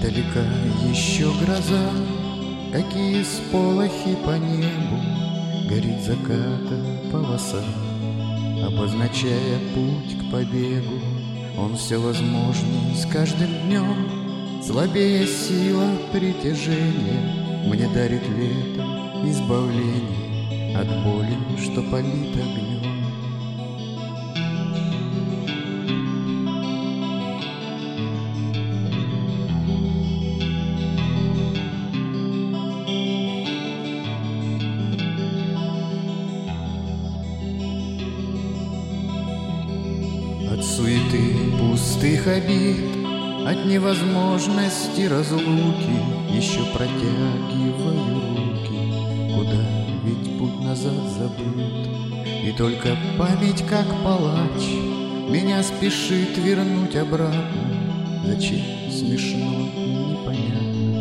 Далека еще гроза, какие сполохи по небу, горит заката полоса, обозначая путь к побегу. Он все возможней с каждым днем, слабее сила притяжения мне дарит лето избавление от боли, что палит огнем. От суеты пустых обид, от невозможности разлуки еще протягиваю руки, куда ведь путь назад забыт. И только память, как палач, меня спешит вернуть обратно. Зачем? Смешно, непонятно.